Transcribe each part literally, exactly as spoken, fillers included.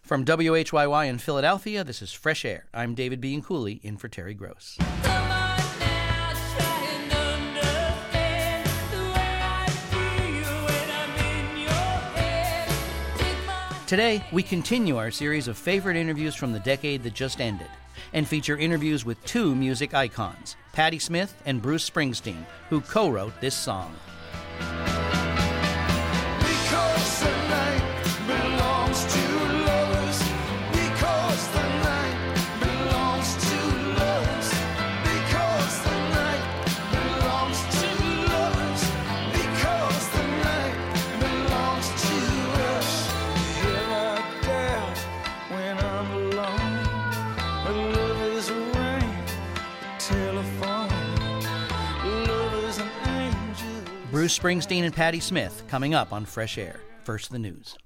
From W H Y Y in Philadelphia, this is Fresh Air. I'm David Bianculli, in for Terry Gross. Today, we continue our series of favorite interviews from the decade that just ended, and feature interviews with two music icons, Patti Smith and Bruce Springsteen, who co-wrote this song. Because the night belongs to lovers. Because the night belongs to lovers. Because the night belongs to lovers. Because the night belongs to us. Hear my doubt when I'm alone. But love is a ring, telephone. Love is an angel. Bruce Springsteen and Patti Smith coming up on Fresh Air. First, the news.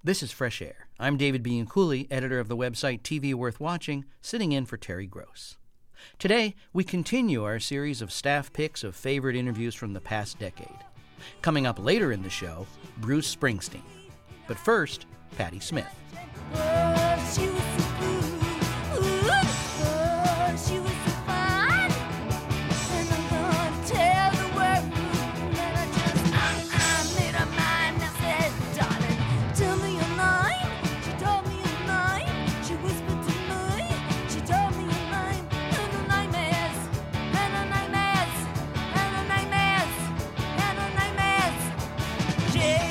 This is Fresh Air. I'm David Bianculli, editor of the website T V Worth Watching, sitting in for Terry Gross. Today, we continue our series of staff picks of favorite interviews from the past decade. Coming up later in the show, Bruce Springsteen. But first, Patti Smith. Oh, she was so good. Ooh, oh, she was so fine. And I'm gonna tell the world that I just, I, I made her mind. I said, darling, tell me your name. She told me her name. She whispered to me. She told me her name. And her name is, and her name is, and her name is, and her name is J.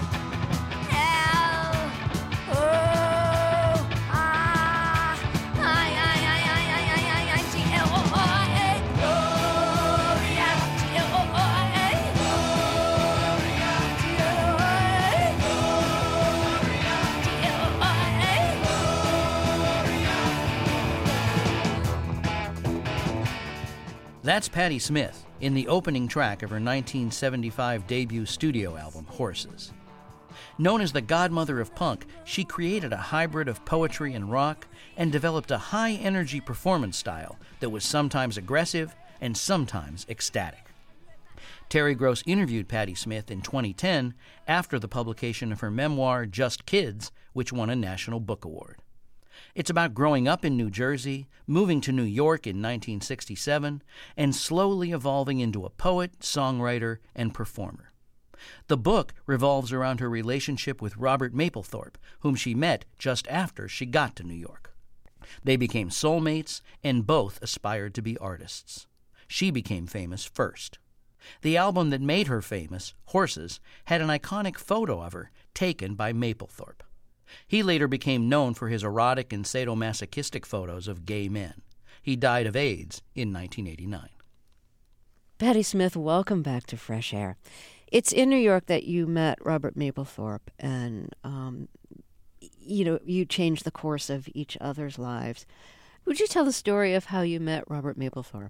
That's Patti Smith in the opening track of her nineteen seventy-five debut studio album, Horses. Known as the godmother of punk, she created a hybrid of poetry and rock and developed a high-energy performance style that was sometimes aggressive and sometimes ecstatic. Terry Gross interviewed Patti Smith in twenty ten after the publication of her memoir, Just Kids, which won a National Book Award. It's about growing up in New Jersey, moving to New York in nineteen sixty-seven, and slowly evolving into a poet, songwriter, and performer. The book revolves around her relationship with Robert Mapplethorpe, whom she met just after she got to New York. They became soulmates, and both aspired to be artists. She became famous first. The album that made her famous, Horses, had an iconic photo of her taken by Mapplethorpe. He later became known for his erotic and sadomasochistic photos of gay men. He died of AIDS in nineteen eighty-nine. Patti Smith, welcome back to Fresh Air. It's in New York that you met Robert Mapplethorpe, and um, you know you changed the course of each other's lives. Would you tell the story of how you met Robert Mapplethorpe?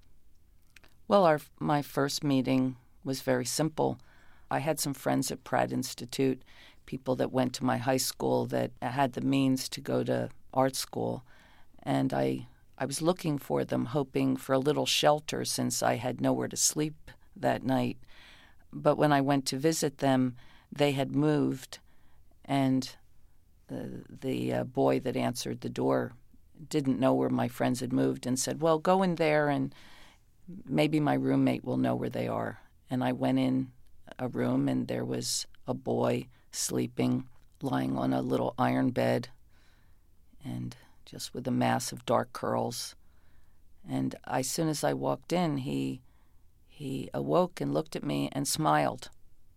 Well, our my first meeting was very simple. I had some friends at Pratt Institute, people that went to my high school that had the means to go to art school, and I I was looking for them, hoping for a little shelter since I had nowhere to sleep that night. But when I went to visit them, they had moved, and the, the uh, boy that answered the door didn't know where my friends had moved and said, well, go in there and maybe my roommate will know where they are. And I went in a room, and there was a boy sleeping, lying on a little iron bed, and just with a mass of dark curls. And I, as soon as I walked in, he he awoke and looked at me and smiled.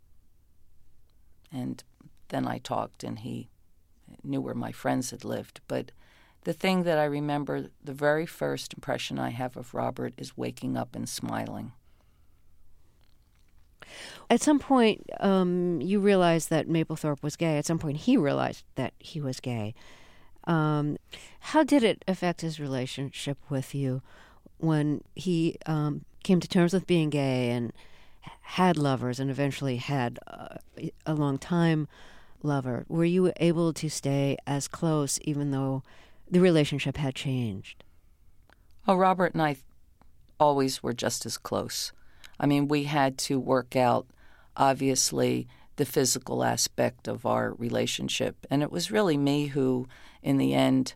And then I talked, and he knew where my friends had lived. But the thing that I remember, the very first impression I have of Robert is waking up and smiling. At some point, um, you realized that Mapplethorpe was gay. At some point, he realized that he was gay. Um, how did it affect his relationship with you when he um, came to terms with being gay and had lovers and eventually had uh, a long-time lover? Were you able to stay as close even though the relationship had changed? Oh, Robert and I always were just as close. I mean, we had to work out, obviously, the physical aspect of our relationship. And it was really me who, in the end,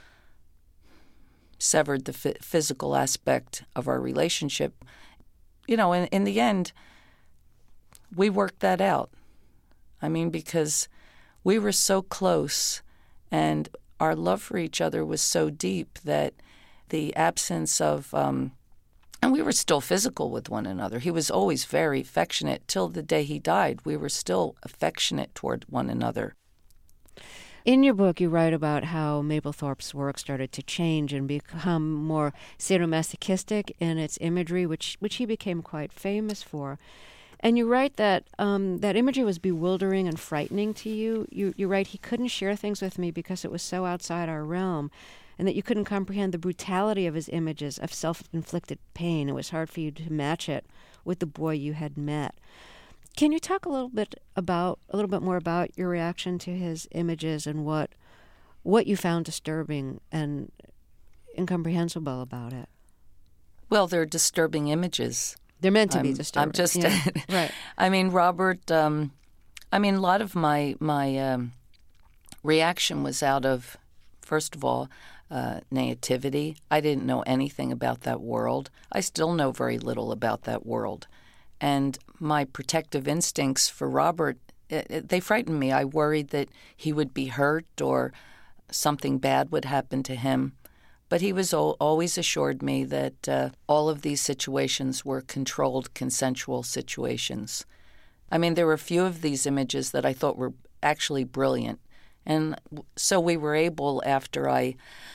severed the f- physical aspect of our relationship. You know, in, in the end, we worked that out. I mean, because we were so close, and our love for each other was so deep that the absence of... Um, And we were still physical with one another. He was always very affectionate. Till the day he died, we were still affectionate toward one another. In your book, you write about how Mapplethorpe's work started to change and become more sadomasochistic in its imagery, which which he became quite famous for. And you write that um, that imagery was bewildering and frightening to you. You you write, he couldn't share things with me because it was so outside our realm, and that you couldn't comprehend the brutality of his images of self-inflicted pain. It was hard for you to match it with the boy you had met. Can you talk a little bit about a little bit more about your reaction to his images and what what you found disturbing and incomprehensible about it? Well, they're disturbing images. They're meant to I'm, be disturbing. I'm just, yeah. Right. I mean, Robert. Um, I mean, a lot of my my um, reaction was out of, first of all, uh, naivety. I didn't know anything about that world. I still know very little about that world, and my protective instincts for Robert, it, it, they frightened me. I worried that he would be hurt or something bad would happen to him. But he was al- always assured me that uh, all of these situations were controlled, consensual situations. I mean, there were a few of these images that I thought were actually brilliant. And so we were able, after I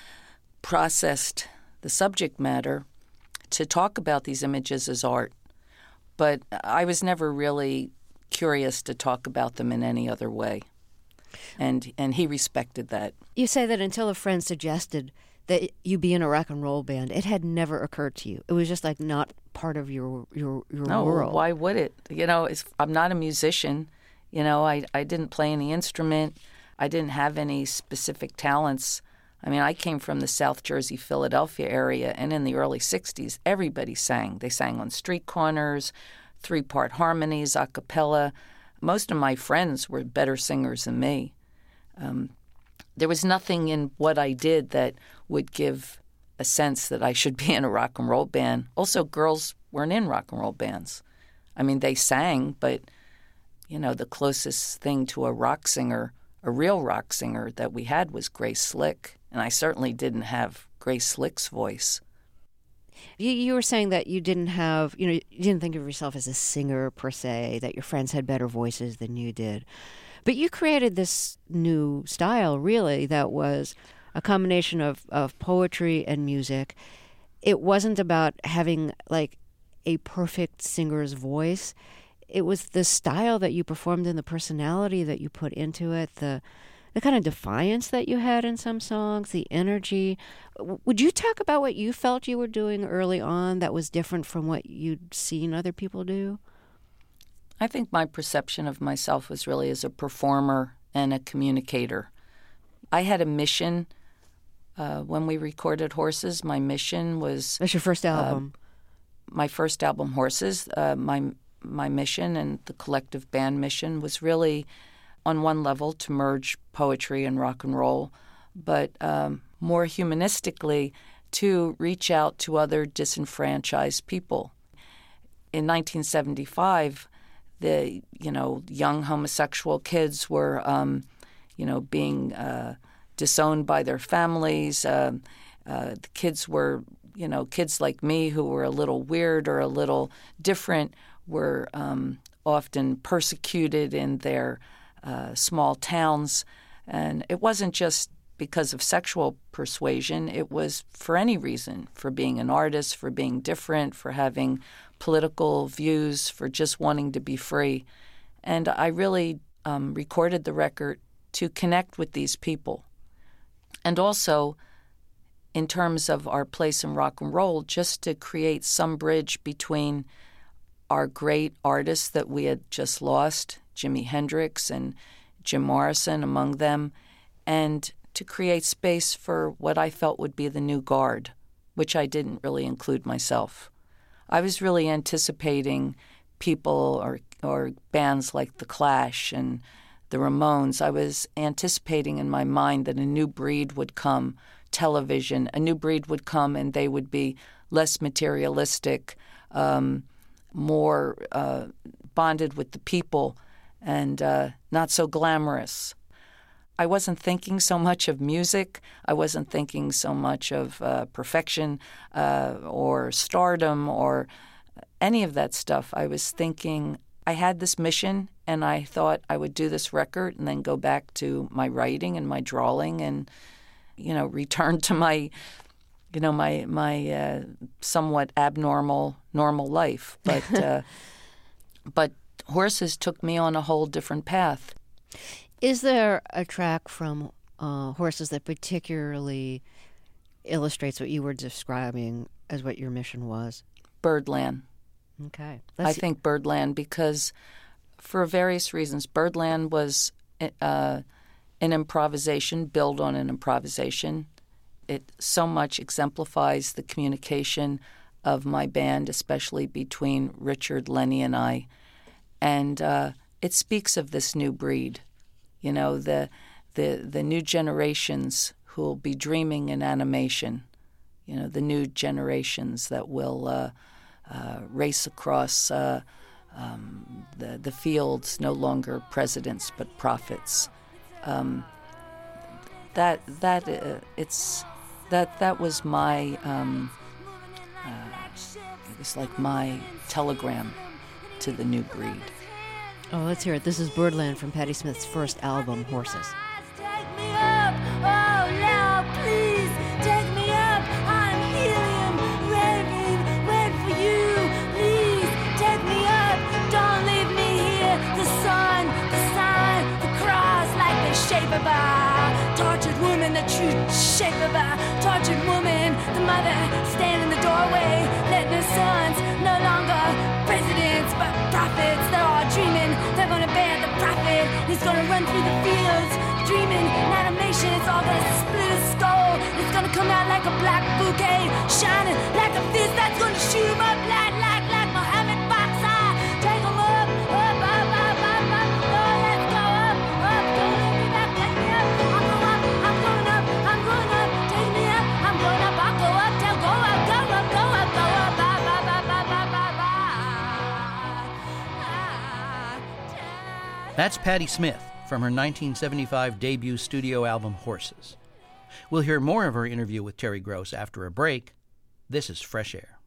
processed the subject matter, to talk about these images as art. But I was never really curious to talk about them in any other way. And and he respected that. You say that until a friend suggested that you be in a rock and roll band, it had never occurred to you. It was just like not part of your your, your no, world. Why would it? You know, it's, I'm not a musician. You know, I, I didn't play any instrument. I didn't have any specific talents. I mean, I came from the South Jersey, Philadelphia area, and in the early sixties, everybody sang. They sang on street corners, three-part harmonies, a cappella. Most of my friends were better singers than me. Um, there was nothing in what I did that would give a sense that I should be in a rock and roll band. Also, girls weren't in rock and roll bands. I mean, they sang, but, you know, the closest thing to a rock singer, a real rock singer that we had was Grace Slick, and I certainly didn't have Grace Slick's voice. You, you were saying that you didn't have, you know, you didn't think of yourself as a singer per se, that your friends had better voices than you did. But you created this new style, really, that was a combination of, of poetry and music. It wasn't about having, like, a perfect singer's voice. It was the style that you performed and the personality that you put into it, the the kind of defiance that you had in some songs, the energy. W- Would you talk about what you felt you were doing early on that was different from what you'd seen other people do? I think my perception of myself was really as a performer and a communicator. I had a mission uh, when we recorded Horses. My mission was That's your first album. Uh, my first album, Horses. Uh, my my mission and the collective band mission was really, on one level, to merge poetry and rock and roll, but um, more humanistically, to reach out to other disenfranchised people. In nineteen seventy-five, the you know young homosexual kids were um, you know being uh, disowned by their families. Uh, uh, the kids were you know kids like me who were a little weird or a little different were um, often persecuted in their uh, small towns, and it wasn't just because of sexual persuasion. It was for any reason, for being an artist, for being different, for having political views, for just wanting to be free. And I really um, recorded the record to connect with these people. And also, in terms of our place in rock and roll, just to create some bridge between our great artists that we had just lost, Jimi Hendrix and Jim Morrison among them, and to create space for what I felt would be the new guard, which I didn't really include myself. I was really anticipating people or or bands like The Clash and the Ramones. I was anticipating in my mind that a new breed would come, television, a new breed would come, and they would be less materialistic, um, more uh, bonded with the people, and uh, not so glamorous. I wasn't thinking so much of music. I wasn't thinking so much of uh, perfection uh, or stardom or any of that stuff. I was thinking I had this mission, and I thought I would do this record and then go back to my writing and my drawing and, you know, return to my, you know, my my uh, somewhat abnormal normal life. But uh, but Horses took me on a whole different path. Is there a track from uh, Horses that particularly illustrates what you were describing as what your mission was? Birdland. Okay. I think Birdland because for various reasons. Birdland was uh, an improvisation, built on an improvisation. It so much exemplifies the communication of my band, especially between Richard, Lenny, and I. And uh, it speaks of this new breed, you know, the the the new generations who will be dreaming in animation, you know, the new generations that will uh, uh, race across uh, um, the the fields, no longer presidents but prophets. Um, that that uh, it's that that was my um, uh, it was like my telegram to the new breed. Oh, let's hear it. This is Birdland from Patti Smith's first album, Horses. Take me up, oh now please take me up. I'm helium, raving, wait for you. Please take me up, don't leave me here. The sun, the sign, the cross, like the shape of a tortured woman, the true shape of a tortured woman. The mother stand in the doorway, letting her sons no longer presidents but prophets. They're all dreaming they're gonna bear the prophet. He's gonna run through the fields, dreaming in animation. It's all gonna split his skull. It's gonna come out like a black bouquet, shining like a fist that's gonna shoot him up like, like, like Mohammed Boxer. Take him up, up, up, up, up, up. Oh, let's go up, up. Don't let me back, take me up. I'm going up, I'm going up, I'm going up. Take me up, I'm going up, I'll go up, tell go up, go up, go up, go up, up, up, up, up, up, up, up. That's Patti Smith from her nineteen seventy-five debut studio album, Horses. We'll hear more of her interview with Terry Gross after a break. This is Fresh Air.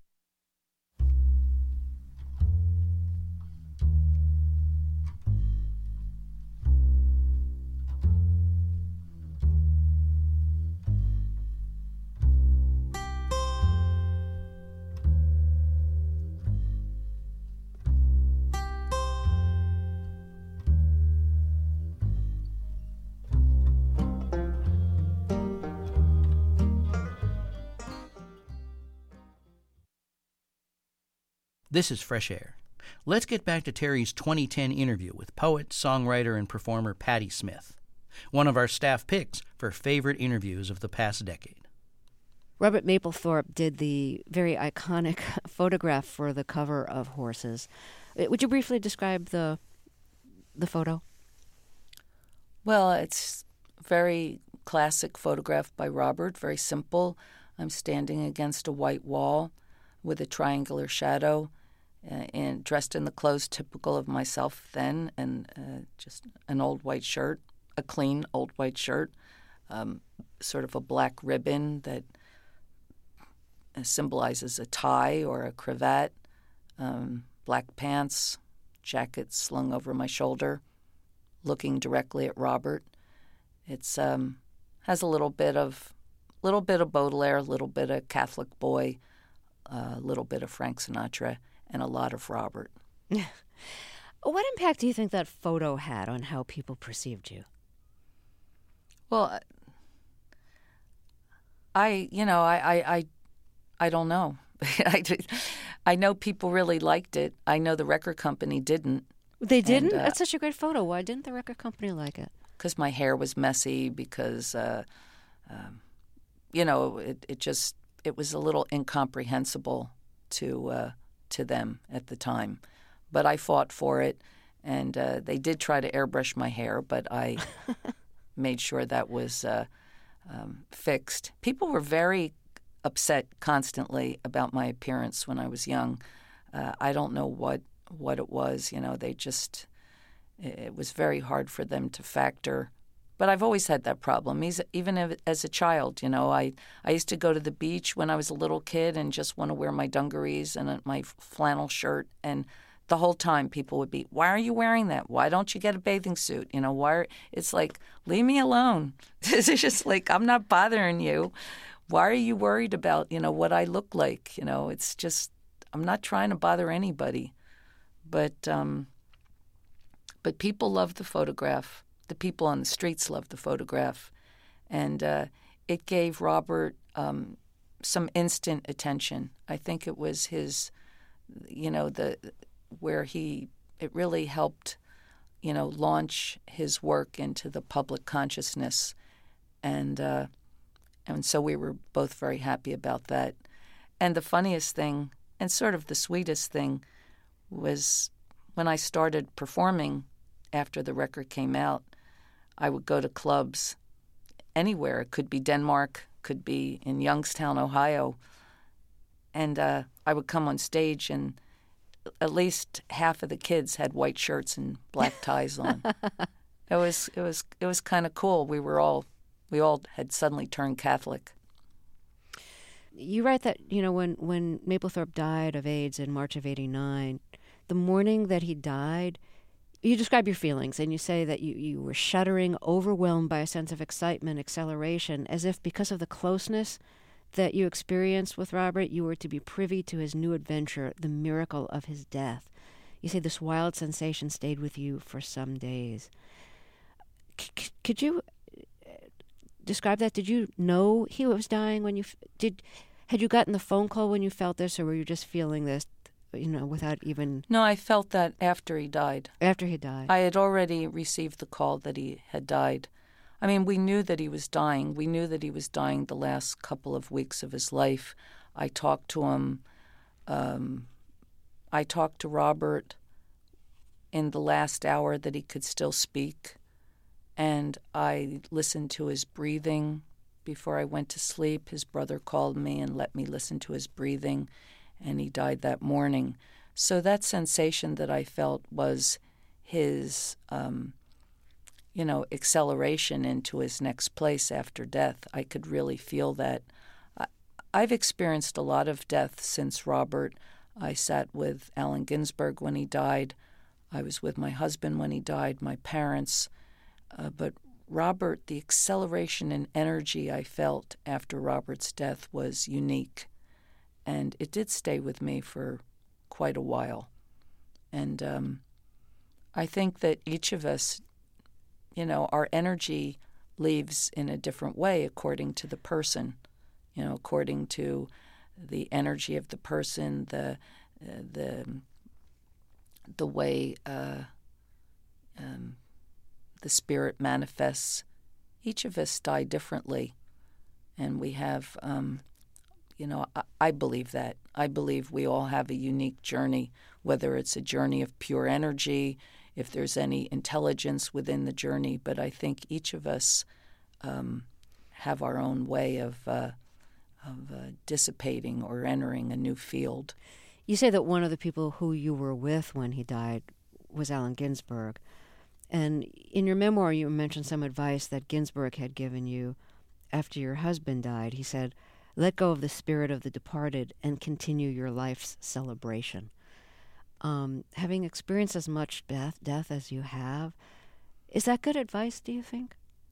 This is Fresh Air. Let's get back to Terry's twenty ten interview with poet, songwriter, and performer Patti Smith, one of our staff picks for favorite interviews of the past decade. Robert Mapplethorpe did the very iconic photograph for the cover of Horses. Would you briefly describe the the photo? Well, it's a very classic photograph by Robert, very simple. I'm standing against a white wall with a triangular shadow, uh, and dressed in the clothes typical of myself then, and uh, just an old white shirt, a clean old white shirt, um, sort of a black ribbon that uh, symbolizes a tie or a cravat, um, black pants, jacket slung over my shoulder, looking directly at Robert. It's um, has a little bit of, little bit of Baudelaire, a little bit of Catholic boy, a little bit of Frank Sinatra, and a lot of Robert. What impact do you think that photo had on how people perceived you? Well, I, you know, I, I, I, I don't know. I, I know people really liked it. I know the record company didn't. They didn't? And, uh, That's such a great photo. Why didn't the record company like it? Because my hair was messy, because, uh, um, you know, it, it just... it was a little incomprehensible to uh, to them at the time. But I fought for it, and uh, they did try to airbrush my hair, but I made sure that was uh, um, fixed. People were very upset constantly about my appearance when I was young. Uh, I don't know what, what it was. You know, they just, it was very hard for them to factor. But I've always had that problem, even as a child. You know, I, I used to go to the beach when I was a little kid and just want to wear my dungarees and my flannel shirt. And the whole time people would be, why are you wearing that? Why don't you get a bathing suit? You know, why? Are, it's like, leave me alone. It's just like, I'm not bothering you. Why are you worried about, you know, what I look like? You know, it's just, I'm not trying to bother anybody. But, um, but people love the photograph. The people on the streets loved the photograph, and uh, it gave Robert um, some instant attention. I think it was his, you know, the where he it really helped you know, launch his work into the public consciousness. And uh, and so we were both very happy about that. And the funniest thing, and sort of the sweetest thing, was when I started performing after the record came out, I would go to clubs anywhere. It could be Denmark, could be in Youngstown, Ohio. And uh, I would come on stage, and at least half of the kids had white shirts and black ties on. It was it was it was kind of cool. We were all we all had suddenly turned Catholic. You write that, you know, when, when Mapplethorpe died of AIDS in March of eighty-nine, the morning that he died, you describe your feelings, and you say that you, you were shuddering, overwhelmed by a sense of excitement, acceleration, as if because of the closeness that you experienced with Robert, you were to be privy to his new adventure, the miracle of his death. You say this wild sensation stayed with you for some days. C- c- could you describe that? Did you know he was dying when you f- did? Had you gotten the phone call when you felt this, or were you just feeling this, you know, without even? No, I felt that after he died. After he died. I had already received the call that he had died. I mean, we knew that he was dying. We knew that he was dying the last couple of weeks of his life. I talked to him. Um, I talked to Robert in the last hour that he could still speak. And I listened to his breathing before I went to sleep. His brother called me and let me listen to his breathing, and he died that morning. So that sensation that I felt was his, um, you know, acceleration into his next place after death. I could really feel that. I, I've experienced a lot of death since Robert. I sat with Allen Ginsberg when he died. I was with my husband when he died, my parents. Uh, but Robert, the acceleration and energy I felt after Robert's death was unique. And it did stay with me for quite a while. And um, I think that each of us, you know, our energy leaves in a different way according to the person, you know, according to the energy of the person, the uh, the the way uh, um, the spirit manifests. Each of us die differently, and we have, um, you know, I, I believe that. I believe we all have a unique journey, whether it's a journey of pure energy, if there's any intelligence within the journey, but I think each of us um, have our own way of, uh, of uh, dissipating or entering a new field. You say that one of the people who you were with when he died was Allen Ginsberg. And in your memoir, you mentioned some advice that Ginsberg had given you after your husband died. He said, let go of the spirit of the departed and continue your life's celebration. Um, having experienced as much death, death as you have, is that good advice, do you think?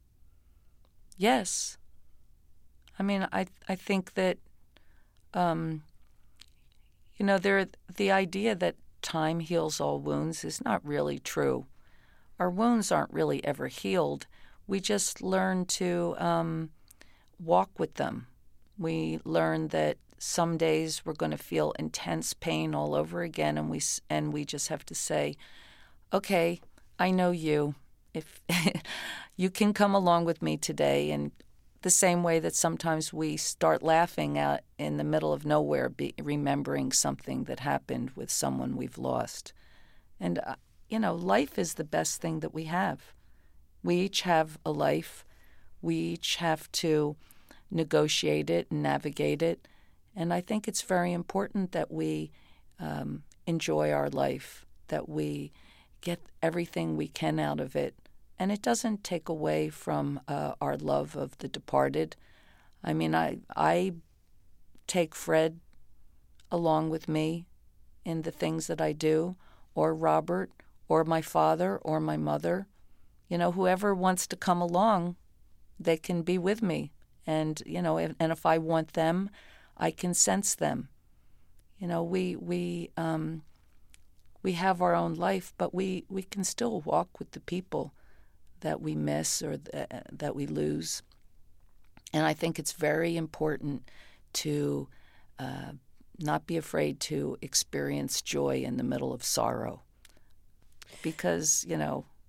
Yes. I mean, I I think that, um, you know, there the idea that time heals all wounds is not really true. Our wounds aren't really ever healed. We just learn to um, walk with them. We learn that some days we're going to feel intense pain all over again, and we and we just have to say, okay, I know you. If you can come along with me today, and the same way that sometimes we start laughing out in the middle of nowhere, be, remembering something that happened with someone we've lost. And, uh, you know, life is the best thing that we have. We each have a life. We each have to negotiate it and navigate it. And I think it's very important that we um, enjoy our life, that we get everything we can out of it. And it doesn't take away from uh, our love of the departed. I mean, I I take Fred along with me in the things that I do, or Robert, or my father, or my mother. You know, whoever wants to come along, they can be with me. And, you know, and, and if I want them, I can sense them. You know, we we um, we have our own life, but we, we can still walk with the people that we miss or th- that we lose. And I think it's very important to uh, not be afraid to experience joy in the middle of sorrow. Because, you know,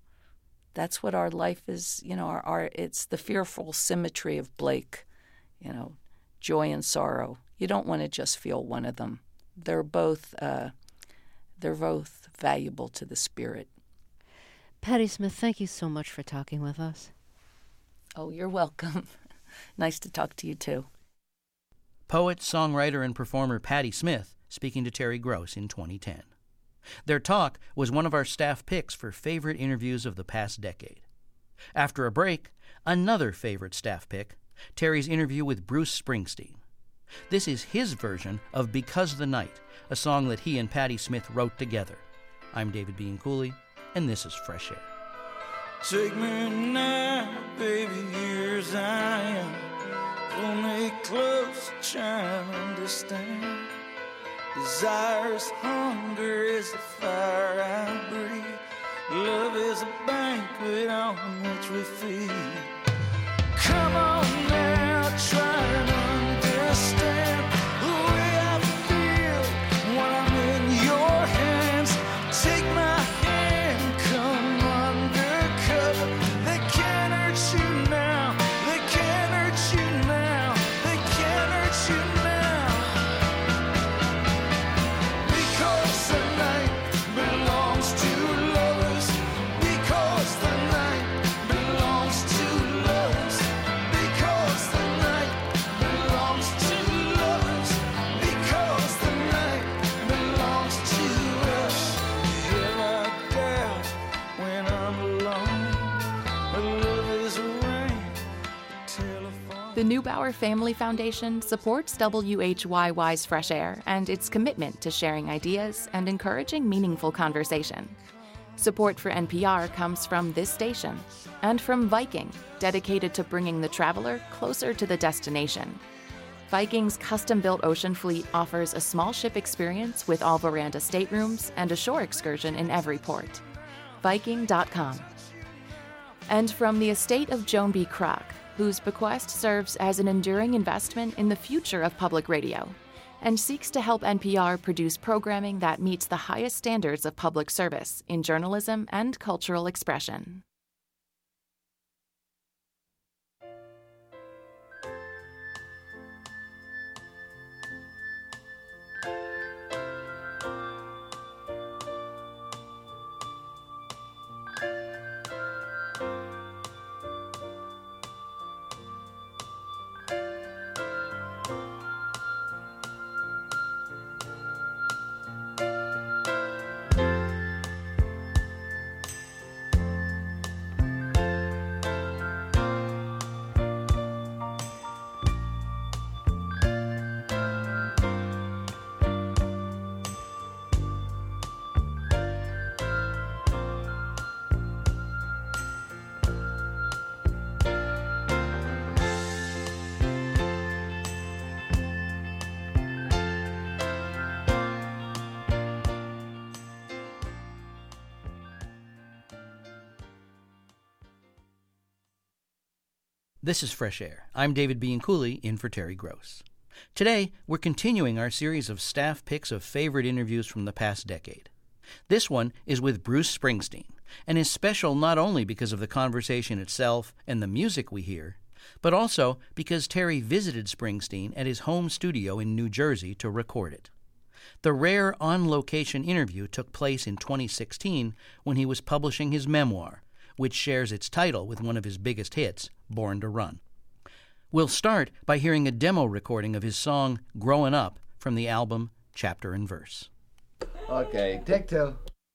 that's what our life is, you know, our, our it's the fearful symmetry of Blake, you know, joy and sorrow. You don't want to just feel one of them. They're both uh, they're both valuable to the spirit. Patti Smith, thank you so much for talking with us. Oh, you're welcome. Nice to talk to you, too. Poet, songwriter, and performer Patti Smith speaking to Terry Gross in twenty ten. Their talk was one of our staff picks for favorite interviews of the past decade. After a break, another favorite staff pick, Terry's interview with Bruce Springsteen. This is his version of Because the Night, a song that he and Patti Smith wrote together. I'm David Bianculli, and this is Fresh Air. Take me now, baby, here as I am. Pull me close, try and understand. Desire's hunger is the fire I breathe. Love is a banquet on which we feed. Come on now, try and understand the way I feel when I'm in your hands. Take my hand, come undercover. They can't hurt you now, they can't hurt you now, they can't hurt you now. Because the night belongs to lovers. Because the night belongs to lovers. Because the night belongs to lovers. Because the night belongs to us. Have I doubt when I'm alone? But love is rain, telephone. The Neubauer Family Foundation supports W H Y Y's Fresh Air and its commitment to sharing ideas and encouraging meaningful conversation. Support for N P R comes from this station and from Viking, dedicated to bringing the traveler closer to the destination. Viking's custom-built ocean fleet offers a small ship experience with all veranda staterooms and a shore excursion in every port. Viking dot com. And from the estate of Joan B. Kroc, whose bequest serves as an enduring investment in the future of public radio and seeks to help N P R produce programming that meets the highest standards of public service in journalism and cultural expression. This is Fresh Air. I'm David Bianculli, in for Terry Gross. Today, we're continuing our series of staff picks of favorite interviews from the past decade. This one is with Bruce Springsteen, and is special not only because of the conversation itself and the music we hear, but also because Terry visited Springsteen at his home studio in New Jersey to record it. The rare on-location interview took place in twenty sixteen when he was publishing his memoir, which shares its title with one of his biggest hits, Born to Run. We'll start by hearing a demo recording of his song Growin' Up from the album Chapter and Verse. Okay, take two.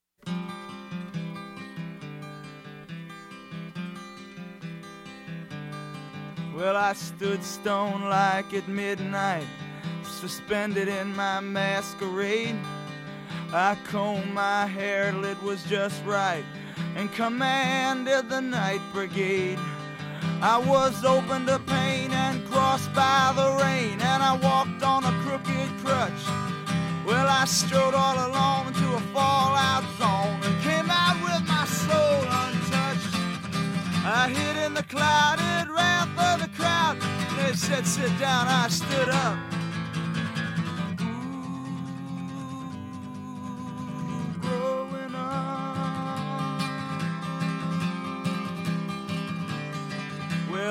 Well, I stood stone-like at midnight, suspended in my masquerade. I combed my hair till it was just right, and commanded the night brigade. I was open to pain and crossed by the rain, and I walked on a crooked crutch. Well, I strode all alone into a fallout zone and came out with my soul untouched. I hid in the clouded wrath of the crowd. They said, sit down, I stood up. Ooh, growing up.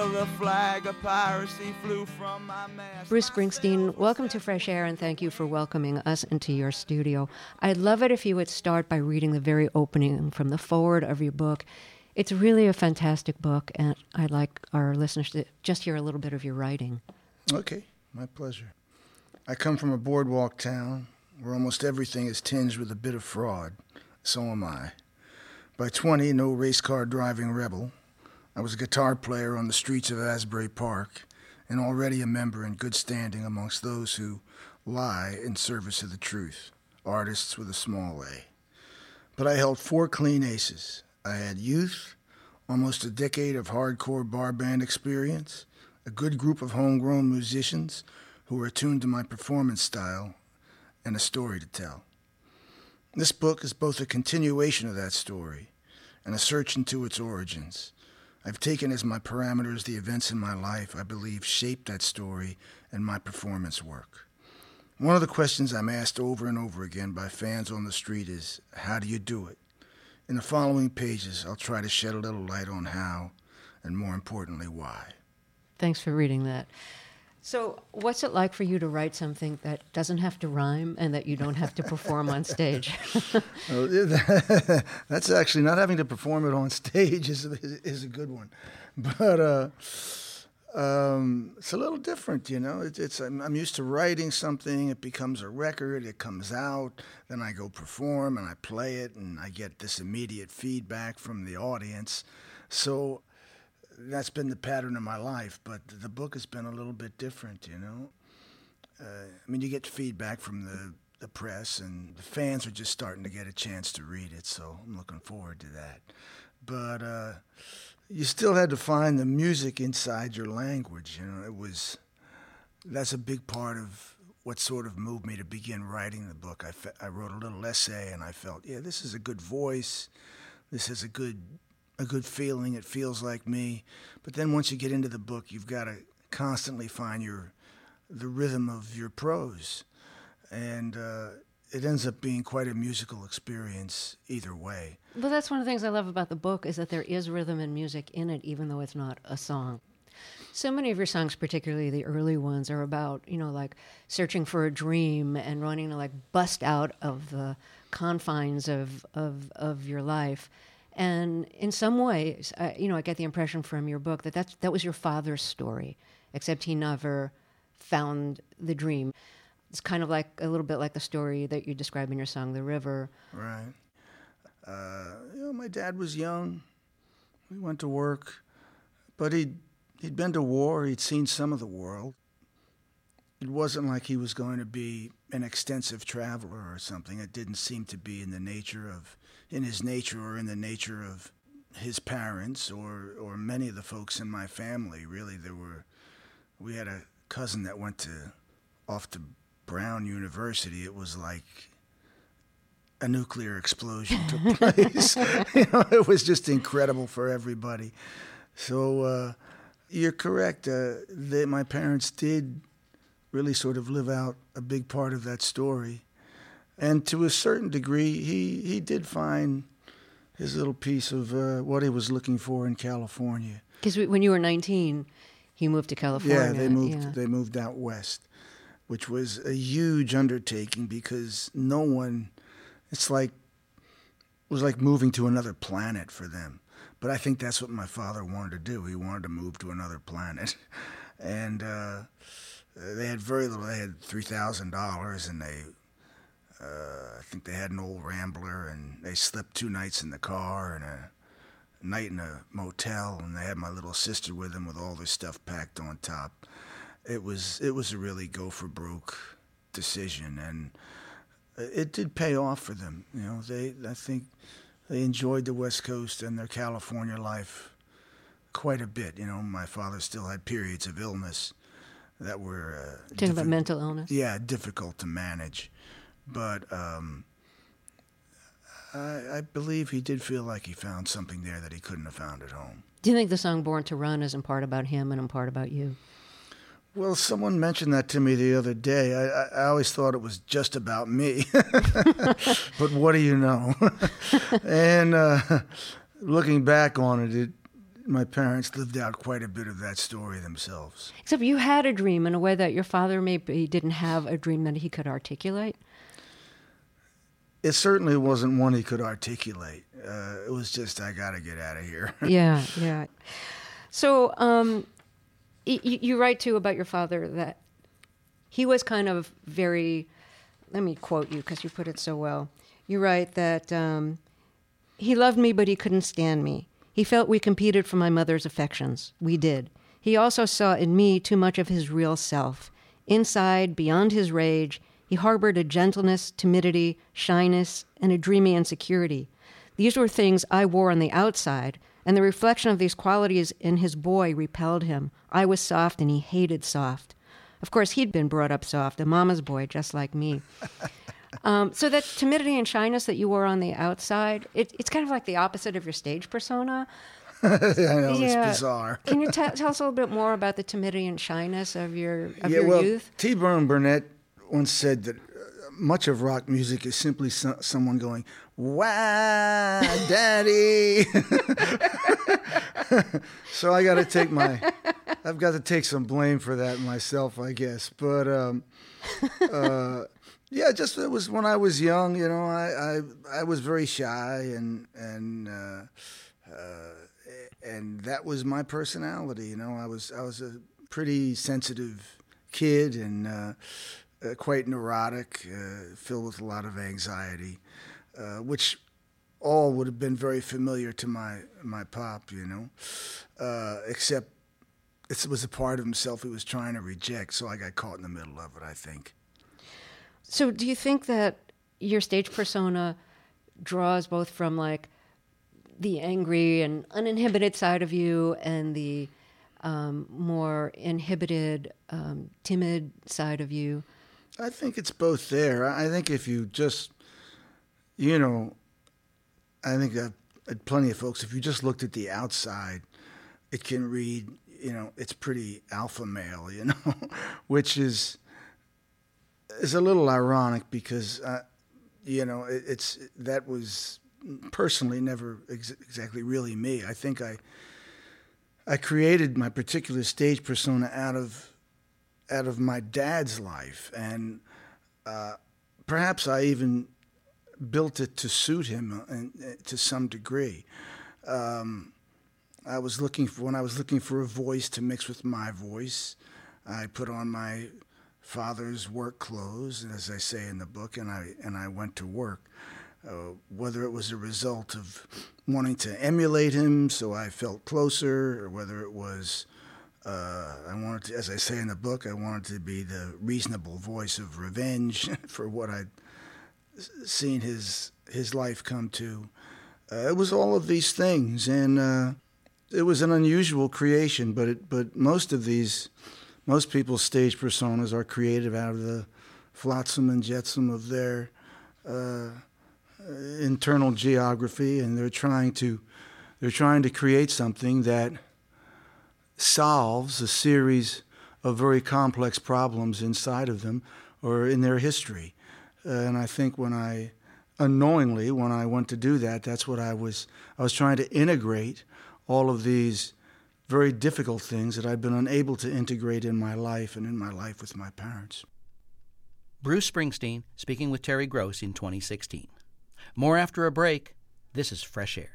till the flag of piracy flew from my mast. Bruce Springsteen, welcome to Fresh Air, and thank you for welcoming us into your studio. I'd love it if you would start by reading the very opening from the foreword of your book. It's really a fantastic book, and I'd like our listeners to just hear a little bit of your writing. Okay, my pleasure. I come from a boardwalk town where almost everything is tinged with a bit of fraud. So am I. By twenty, no race car driving rebel. I was a guitar player on the streets of Asbury Park, and already a member in good standing amongst those who lie in service of the truth, artists with a small a. But I held four clean aces. I had youth, almost a decade of hardcore bar band experience, a good group of homegrown musicians who were attuned to my performance style, and a story to tell. This book is both a continuation of that story and a search into its origins. I've taken as my parameters the events in my life I believe shaped that story and my performance work. One of the questions I'm asked over and over again by fans on the street is, how do you do it? In the following pages, I'll try to shed a little light on how, and more importantly, why. Thanks for reading that. So what's it like for you to write something that doesn't have to rhyme and that you don't have to perform on stage? Well, that's actually, not having to perform it on stage is, is a good one. But uh, um, it's a little different, you know. It, it's I'm, I'm used to writing something, it becomes a record, it comes out, then I go perform and I play it and I get this immediate feedback from the audience. So that's been the pattern of my life, but the book has been a little bit different, you know. Uh, I mean, you get feedback from the, the press, and the fans are just starting to get a chance to read it, so I'm looking forward to that. But uh, you still had to find the music inside your language, you know. It was, that's a big part of what sort of moved me to begin writing the book. I, fe- I wrote a little essay, and I felt, yeah, this is a good voice, this is a good... a good feeling, it feels like me. But then once you get into the book, you've got to constantly find your the rhythm of your prose. And uh, it ends up being quite a musical experience either way. Well, that's one of the things I love about the book is that there is rhythm and music in it, even though it's not a song. So many of your songs, particularly the early ones, are about, you know, like searching for a dream and wanting to, like, bust out of the confines of of, of your life. And in some ways, uh, you know, I get the impression from your book that that's, that was your father's story, except he never found the dream. It's kind of like a little bit like the story that you describe in your song, The River. Right. Uh, you know, my dad was young. We went to work, but he'd, he'd been to war. He'd seen some of the world. It wasn't like he was going to be an extensive traveler or something. It didn't seem to be in the nature of, in his nature or in the nature of his parents or, or many of the folks in my family. Really, there were, we had a cousin that went to, off to Brown University. It was like a nuclear explosion took place. You know, it was just incredible for everybody. So uh, you're correct. Uh, they, my parents did really sort of live out a big part of that story. And to a certain degree, he, he did find his little piece of uh, what he was looking for in California. Because when you were nineteen, he moved to California. Yeah, they moved, yeah. they moved out west, which was a huge undertaking because no one, it's like, it was like moving to another planet for them. But I think that's what my father wanted to do. He wanted to move to another planet. And uh, they had very little. They had three thousand dollars, and they, uh, I think they had an old Rambler, and they slept two nights in the car and a night in a motel, and they had my little sister with them with all their stuff packed on top. It was it was a really go for broke decision, and it did pay off for them. You know, they I think they enjoyed the West Coast and their California life quite a bit. You know, my father still had periods of illness that were uh, talking about mental illness. Yeah, difficult to manage, but um, I, I believe he did feel like he found something there that he couldn't have found at home. Do you think the song "Born to Run" is in part about him and in part about you? Well, someone mentioned that to me the other day. I, I, I always thought it was just about me, but what do you know? And uh, looking back on it, it my parents lived out quite a bit of that story themselves. Except you had a dream in a way that your father maybe didn't have a dream that he could articulate. It certainly wasn't one he could articulate. Uh, it was just, I got to get out of here. Yeah, yeah. So um, y- you write, too, about your father that he was kind of very, let me quote you because you put it so well. You write that um, he loved me, but he couldn't stand me. He felt we competed for my mother's affections. We did. He also saw in me too much of his real self. Inside, beyond his rage, he harbored a gentleness, timidity, shyness, and a dreamy insecurity. These were things I wore on the outside, and the reflection of these qualities in his boy repelled him. I was soft, and he hated soft. Of course, he'd been brought up soft, a mama's boy, just like me. Um, so that timidity and shyness that you wore on the outside, it, it's kind of like the opposite of your stage persona. I know, Yeah. it's bizarre. Can you t- tell us a little bit more about the timidity and shyness of your of yeah, your well, youth? T. Bone Burnett once said that uh, much of rock music is simply so- someone going, "Wah, Daddy." So I got to take my, I've got to take some blame for that myself, I guess. But um, uh, yeah, just it was when I was young. You know, I I, I was very shy, and and uh, uh, and that was my personality. You know, I was I was a pretty sensitive kid and uh, uh, quite neurotic, uh, filled with a lot of anxiety, uh, which all would have been very familiar to my my pop, you know, uh, except it was a part of himself he was trying to reject, so I got caught in the middle of it, I think. So do you think that your stage persona draws both from like the angry and uninhibited side of you and the um, more inhibited, um, timid side of you? I think it's both there. I think if you just, you know, I think I've had plenty of folks, if you just looked at the outside, it can read, you know, it's pretty alpha male, you know, which is is a little ironic because, uh, you know, it, it's that was personally never ex- exactly really me. I think I I created my particular stage persona out of out of my dad's life, and uh, perhaps I even built it to suit him uh, to some degree. Um, I was looking for when I was looking for a voice to mix with my voice, I put on my father's work clothes, as I say in the book, and I and I went to work. Uh, whether it was a result of wanting to emulate him, so I felt closer, or whether it was uh, I wanted to, as I say in the book, I wanted to be the reasonable voice of revenge for what I'd seen his his life come to. Uh, it was all of these things, and uh, it was an unusual creation. But it, but most of these, most people's stage personas are created out of the flotsam and jetsam of their uh, internal geography, and they're trying to they're trying to create something that solves a series of very complex problems inside of them or in their history. Uh, and I think when I, unknowingly, when I went to do that, that's what I was, I was trying to integrate all of these very difficult things that I've been unable to integrate in my life and in my life with my parents. Bruce Springsteen speaking with Terry Gross in twenty sixteen. More after a break. This is Fresh Air.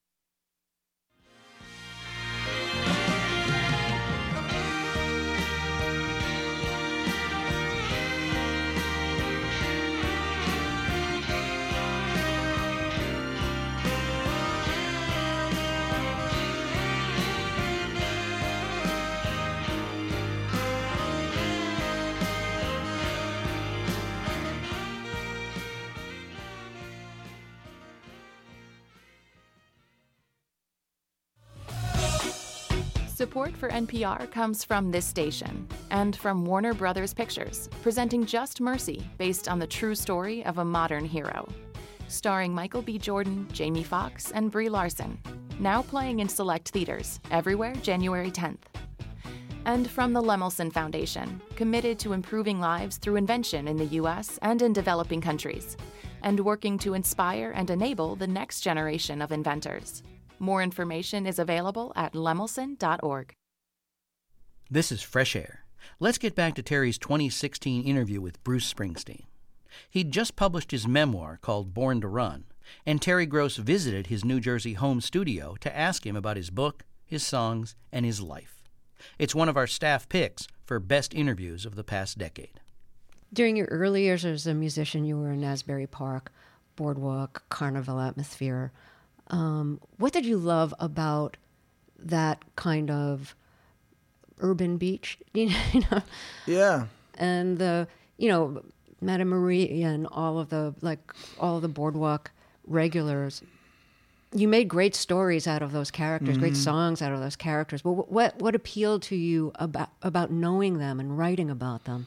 Support for N P R comes from this station and from Warner Brothers Pictures, presenting Just Mercy, based on the true story of a modern hero. Starring Michael B. Jordan, Jamie Foxx, and Brie Larson. Now playing in select theaters, everywhere January tenth. And from the Lemelson Foundation, committed to improving lives through invention in the U S and in developing countries, and working to inspire and enable the next generation of inventors. More information is available at lemelson dot org. This is Fresh Air. Let's get back to Terry's twenty sixteen interview with Bruce Springsteen. He'd just published his memoir called Born to Run, and Terry Gross visited his New Jersey home studio to ask him about his book, his songs, and his life. It's one of our staff picks for best interviews of the past decade. During your early years as a musician, you were in Asbury Park, Boardwalk, Carnival atmosphere. Um, what did you love about that kind of urban beach? You know? Yeah. And the, you know, Madame Marie and all of the, like, all of the Boardwalk regulars. You made great stories out of those characters, Mm-hmm. great songs out of those characters. But what what appealed to you about about knowing them and writing about them?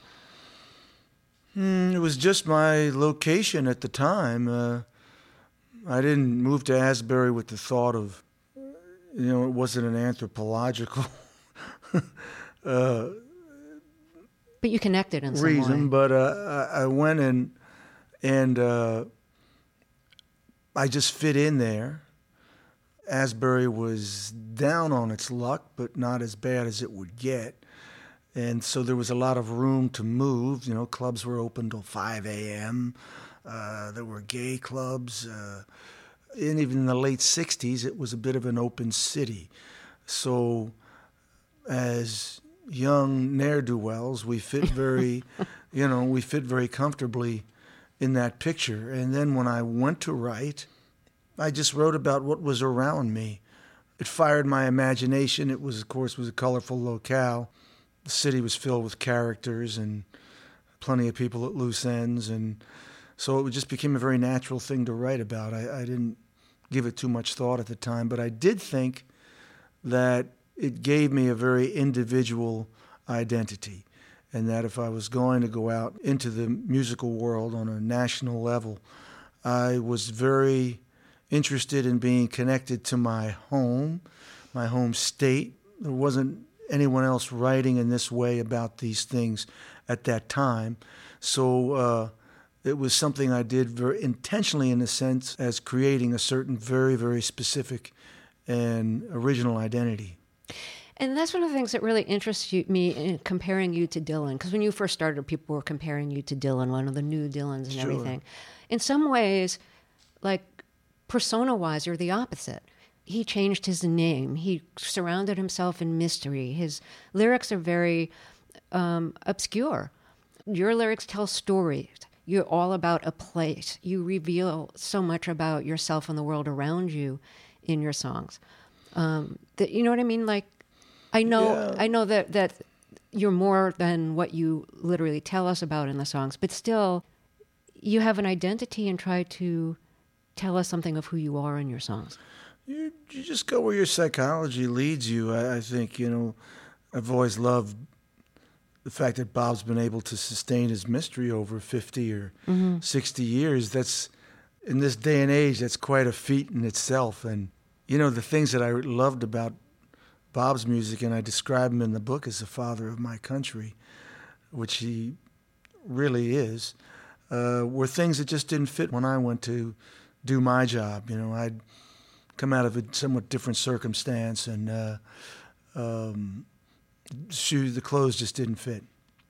Mm, it was just my location at the time. Uh, I didn't move to Asbury with the thought of, you know, it wasn't an anthropological uh, But you connected in some reason. way. But uh, I I went and and uh, I just fit in there. Asbury was down on its luck, but not as bad as it would get. And so there was a lot of room to move. You know, clubs were open till five a.m. Uh, there were gay clubs. Uh, and even in the late sixties, it was a bit of an open city. So as young ne'er-do-wells, we fit very, you know, we fit very comfortably in that picture. And then when I went to write, I just wrote about what was around me. It fired my imagination. It was, of course, was a colorful locale. The city was filled with characters and plenty of people at loose ends, and so it just became a very natural thing to write about. I, I didn't give it too much thought at the time, but I did think that it gave me a very individual identity, and that if I was going to go out into the musical world on a national level, I was very interested in being connected to my home, my home state. There wasn't anyone else writing in this way about these things at that time. So uh, it was something I did very intentionally, in a sense, as creating a certain very, very specific and original identity. And that's one of the things that really interests you, me in comparing you to Dylan. Because when you first started, people were comparing you to Dylan, one of the new Dylans and Sure. everything. In some ways, like persona-wise, you're the opposite. He changed his name. He surrounded himself in mystery. His lyrics are very um, obscure. Your lyrics tell stories. You're all about a place. You reveal so much about yourself and the world around you in your songs. Um, that, you know what I mean? Like, I know, Yeah. I know that that you're more than what you literally tell us about in the songs, but still, you have an identity and try to tell us something of who you are in your songs. You, you just go where your psychology leads you. I, I think, you know, I've always loved the fact that Bob's been able to sustain his mystery over fifty or Mm-hmm. sixty years. That's, in this day and age, that's quite a feat in itself. And, you know, the things that I loved about Bob's music, and I describe him in the book as the father of my country, which he really is, uh, were things that just didn't fit when I went to do my job. You know, I'd come out of a somewhat different circumstance, and uh, um, shoes, the clothes just didn't fit.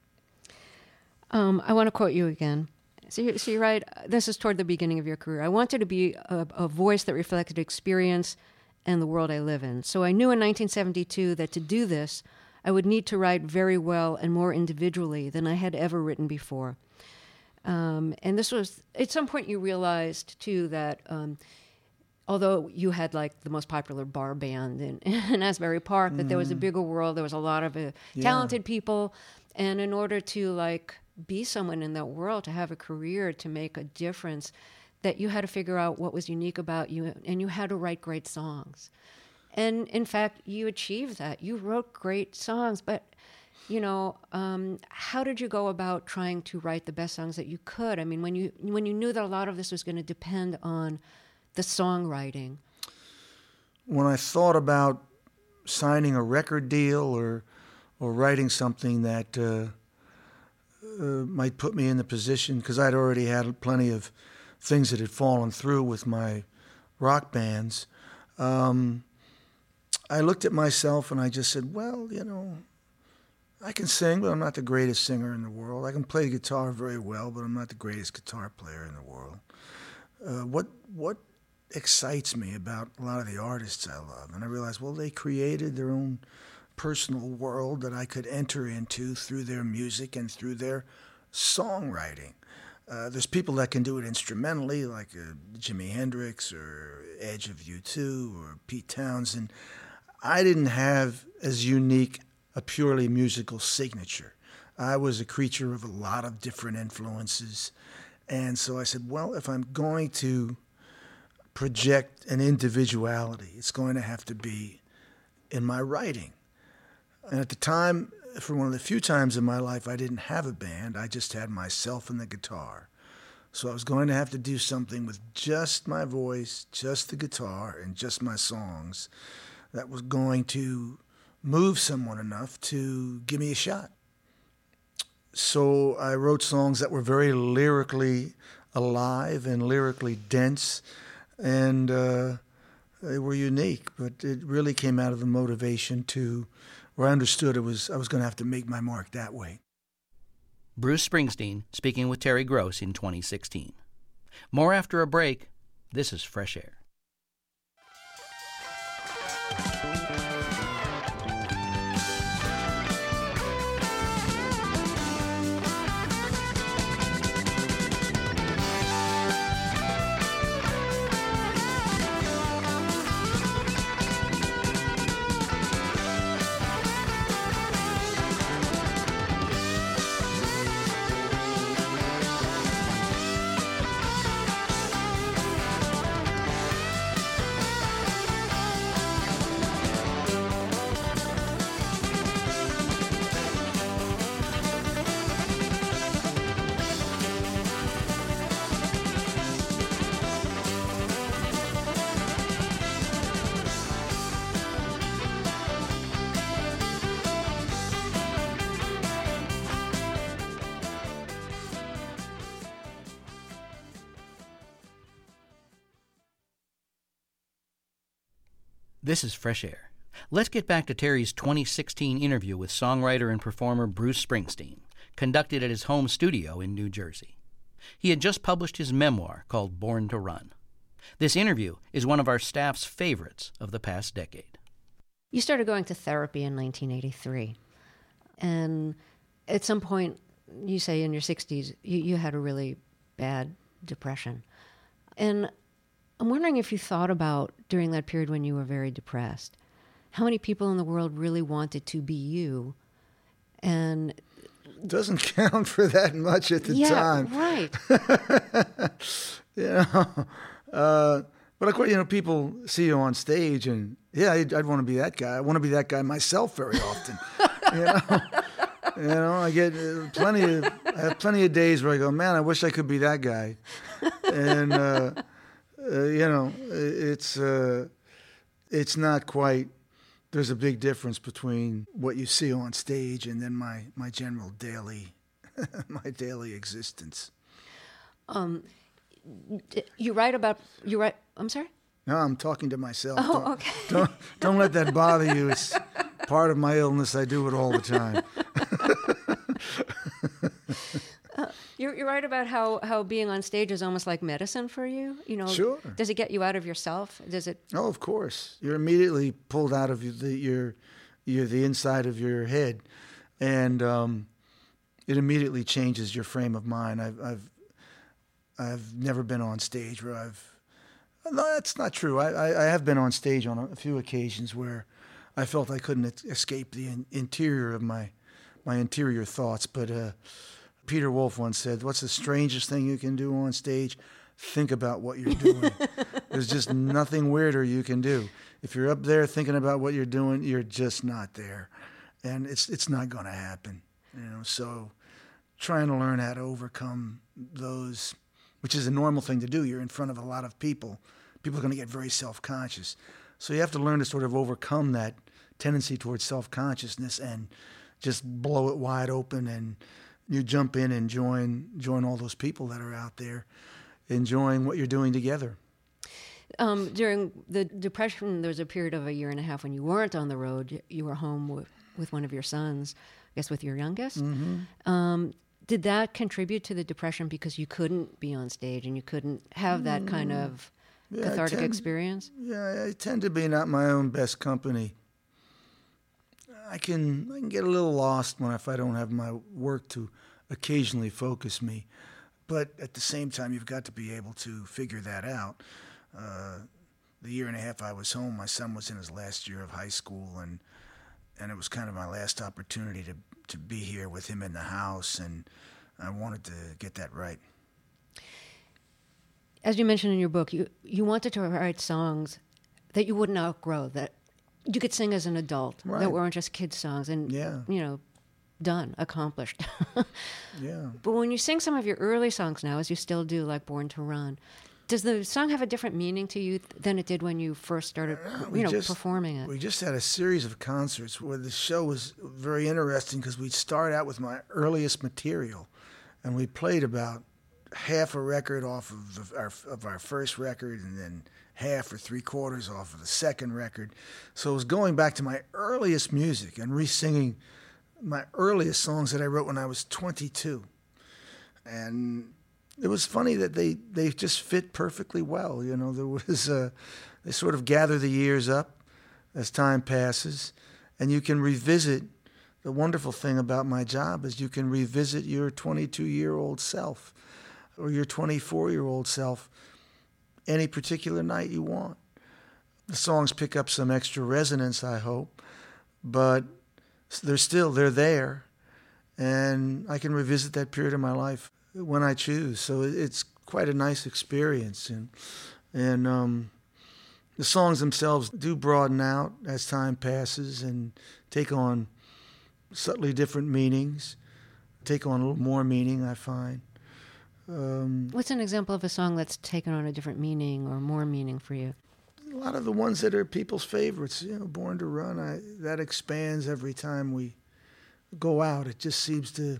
Um, I want to quote you again. So you, so you write, this is toward the beginning of your career. I wanted to be a, a voice that reflected experience and the world I live in. So I knew in nineteen seventy-two that to do this, I would need to write very well and more individually than I had ever written before. Um, and this was, at some point you realized, too, that um, although you had, like, the most popular bar band in, in Asbury Park, that there was a bigger world, there was a lot of uh, Yeah. talented people, and in order to, like, be someone in that world, to have a career, to make a difference, that you had to figure out what was unique about you, and you had to write great songs. And, in fact, you achieved that. You wrote great songs, but... You know, um, how did you go about trying to write the best songs that you could? I mean, when you when you knew that a lot of this was going to depend on the songwriting. When I thought about signing a record deal or or writing something that uh, uh, might put me in the position, because I'd already had plenty of things that had fallen through with my rock bands, um, I looked at myself and I just said, well, you know, I can sing, but I'm not the greatest singer in the world. I can play the guitar very well, but I'm not the greatest guitar player in the world. Uh, what what excites me about a lot of the artists I love? And I realized, well, they created their own personal world that I could enter into through their music and through their songwriting. Uh, there's people that can do it instrumentally, like uh, Jimi Hendrix or Edge of U two or Pete Townsend. I didn't have as unique a purely musical signature. I was a creature of a lot of different influences. And so I said, well, if I'm going to project an individuality, it's going to have to be in my writing. And at the time, for one of the few times in my life I didn't have a band, I just had myself and the guitar. So I was going to have to do something with just my voice, just the guitar, and just my songs that was going to move someone enough to give me a shot. So I wrote songs that were very lyrically alive and lyrically dense, and uh, they were unique, but it really came out of the motivation to, where I understood it was I was going to have to make my mark that way. Bruce Springsteen speaking with Terry Gross in twenty sixteen. More after a break. This is Fresh Air. This is Fresh Air. Let's get back to Terry's twenty sixteen interview with songwriter and performer Bruce Springsteen, conducted at his home studio in New Jersey. He had just published his memoir called Born to Run. This interview is one of our staff's favorites of the past decade. You started going to therapy in nineteen eighty-three. And at some point, you say in your sixties, you, you had a really bad depression. And I'm wondering if you thought about, during that period when you were very depressed, how many people in the world really wanted to be you? And doesn't count for that much at the yeah, time. Right. you know, uh, but of course, you know, people see you on stage, and yeah, I'd, I'd want to be that guy. I want to be that guy myself very often. you know, you know, I get uh, plenty of I have plenty of days where I go, man, I wish I could be that guy, and uh, uh, you know, it's uh, it's not quite. There's a big difference between what you see on stage and then my, my general daily, my daily existence. Um, you write about, you write, I'm sorry? No, I'm talking to myself. Oh, don't, okay. Don't, don't let that bother you. It's part of my illness. I do it all the time. uh, you're, you're right about how, how being on stage is almost like medicine for you. You know, sure. Does it get you out of yourself? Does it? Oh, of course. You're immediately pulled out of the your, your the inside of your head, and um, it immediately changes your frame of mind. I've I've I've never been on stage where I've. No, that's not true. I, I, I have been on stage on a, a few occasions where I felt I couldn't escape the in, interior of my my interior thoughts, but. Uh, Peter Wolf once said, what's the strangest thing you can do on stage? Think about what you're doing. There's just nothing weirder you can do. If you're up there thinking about what you're doing, you're just not there. And it's it's not going to happen. You know, so trying to learn how to overcome those, which is a normal thing to do. You're in front of a lot of people. People are going to get very self-conscious. So you have to learn to sort of overcome that tendency towards self-consciousness and just blow it wide open, and you jump in and join join all those people that are out there enjoying what you're doing together. Um, during the Depression, there was a period of a year and a half when you weren't on the road. You- You were home with, with one of your sons, I guess with your youngest. Mm-hmm. Um, did that contribute to the Depression because you couldn't be on stage and you couldn't have that kind of Yeah, I cathartic tend- experience? Yeah, I tend to be not my own best company. I can I can get a little lost when if I don't have my work to occasionally focus me, but at the same time, you've got to be able to figure that out. Uh, the year and a half I was home, my son was in his last year of high school, and and it was kind of my last opportunity to to be here with him in the house, and I wanted to get that right. As you mentioned in your book, you, you wanted to write songs that you wouldn't outgrow, that you could sing as an adult, Right. that weren't just kids' songs and, Yeah. you know, done, accomplished. Yeah. But when you sing some of your early songs now, as you still do, like Born to Run, does the song have a different meaning to you than it did when you first started, We you know, just- performing it? We just had a series of concerts where the show was very interesting because we'd start out with my earliest material, and we played about half a record off of our of our first record, and then half or three quarters off of the second record. So it was going back to my earliest music and re-singing my earliest songs that I wrote when I was twenty-two, and it was funny that they, they just fit perfectly well. You know, there was uh, they sort of gather the years up as time passes, and you can revisit. The wonderful thing about my job is you can revisit your twenty-two-year-old self or your twenty-four-year-old self any particular night you want. The songs pick up some extra resonance, I hope, but they're still, they're there, and I can revisit that period of my life when I choose. So it's quite a nice experience, and and um, the songs themselves do broaden out as time passes and take on subtly different meanings, take on a little more meaning, I find. Um, What's an example of a song that's taken on a different meaning or more meaning for you? a lot of the ones that are people's favorites, you know, Born to Run, I, that expands every time we go out. It just seems to,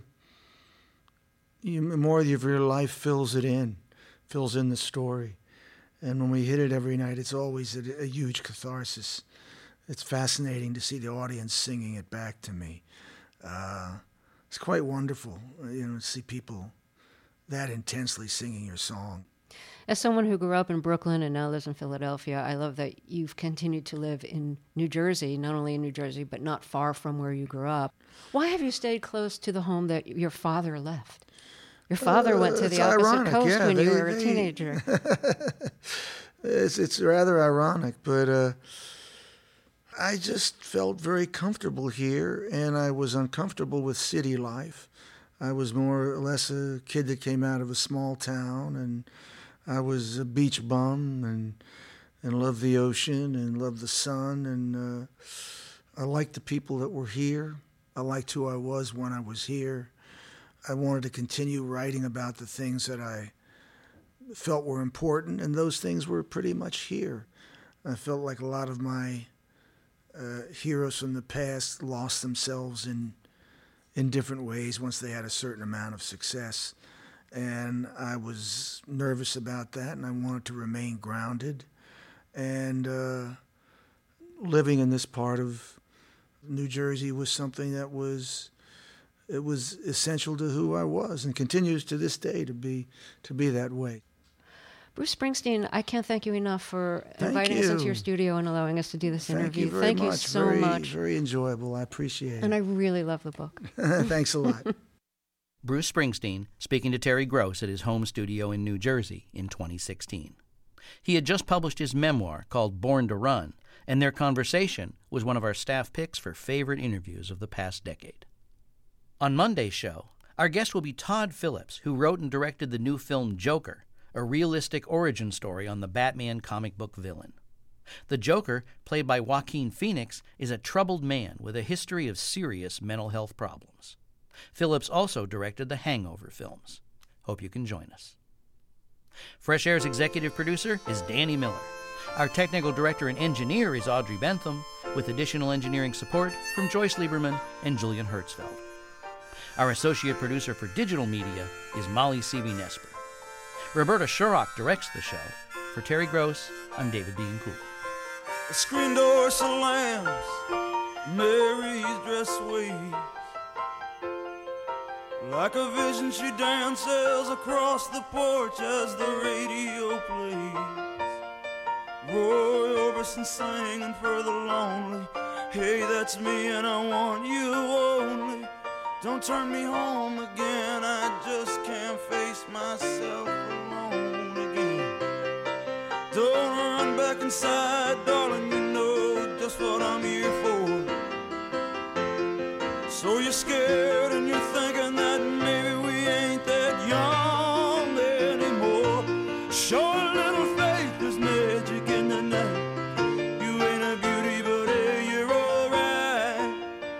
you, more of your life fills it in, fills in the story. And when we hit it every night, it's always a, a huge catharsis. It's fascinating to see the audience singing it back to me. Uh, it's quite wonderful, you know, to see people that intensely singing your song. As someone who grew up in Brooklyn and now lives in Philadelphia, I love that you've continued to live in New Jersey, not only in New Jersey, but not far from where you grew up. Why have you stayed close to the home that your father left? Your father Uh, went to it's the opposite ironic, coast yeah, when they- you were a they- teenager. It's, it's rather ironic, but uh, I just felt very comfortable here, and I was uncomfortable with city life. I was more or less a kid that came out of a small town, and I was a beach bum and and loved the ocean and loved the sun, and uh, I liked the people that were here. I liked who I was when I was here. I wanted to continue writing about the things that I felt were important, and those things were pretty much here. I felt like a lot of my uh, heroes from the past lost themselves in in different ways once they had a certain amount of success. And I was nervous about that, and I wanted to remain grounded. And uh, living in this part of New Jersey was something that was it was essential to who I was, and continues to this day to be to be that way. Bruce Springsteen, I can't thank you enough for Thank inviting us into you. your studio and allowing us to do this Thank interview. you very thank much. you so very, much. Very enjoyable. I appreciate And I it. really love the book. Thanks a lot. Bruce Springsteen speaking to Terry Gross at his home studio in New Jersey in twenty sixteen. He had just published his memoir called Born to Run, and their conversation was one of our staff picks for favorite interviews of the past decade. On Monday's show, our guest will be Todd Phillips, who wrote and directed the new film Joker, a realistic origin story on the Batman comic book villain. The Joker, played by Joaquin Phoenix, is a troubled man with a history of serious mental health problems. Phillips also directed the Hangover films. Hope you can join us. Fresh Air's executive producer is Danny Miller. Our technical director and engineer is Audrey Bentham, with additional engineering support from Joyce Lieberman and Julian Hertzfeld. Our associate producer for digital media is Molly Seavey-Nesper. Roberta Shurrock directs the show. For Terry Gross, I'm David Beancourt. The screen door slams, Mary's dress waves. Like a vision she dances across the porch as the radio plays. Roy Orbison singing for the lonely. Hey, that's me and I want you only. Don't turn me home again, I just can't face myself alone again. Don't run back inside, darling, you know just what I'm here for. So you're scared and you're thinking that maybe we ain't that young anymore. Show a little faith, there's magic in the night. You ain't a beauty, but hey, you're alright.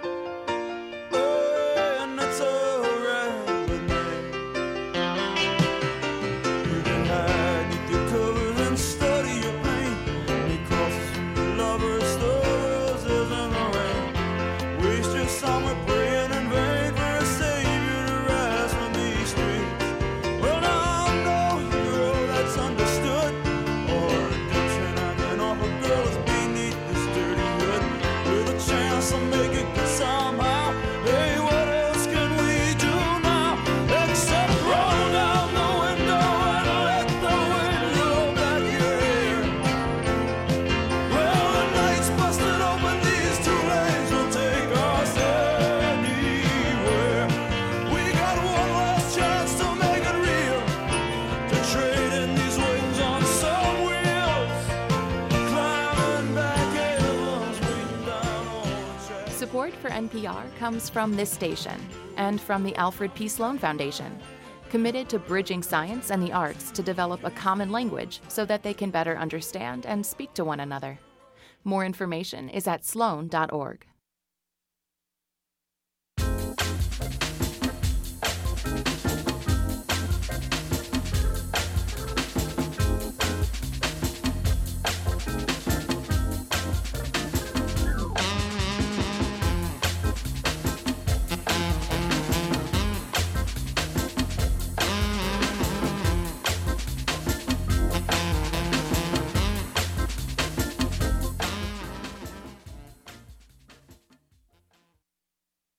Oh, and that's alright with me. You can hide beneath your covers and study your pain. Make crosses from your lovers, the roses and the rain. Waste your summer praying in vain for a savior to rise from these streets. Well, now I know you're all that's understood. All redemption I can offer, girl, is beneath this dirty hood. With a chance to make it good somehow. Hey, what else can we do now? Except roll down the window and let the wind blow back your hair. Well, the night's busted open, these two lanes will take us anywhere. We got one last chance to make it real, to trade in these wings on some wheels, climbing back heavens, waiting down on the track. Support for N P R comes from this station and from the Alfred P. Sloan Foundation, committed to bridging science and the arts to develop a common language so that they can better understand and speak to one another. More information is at sloan dot org.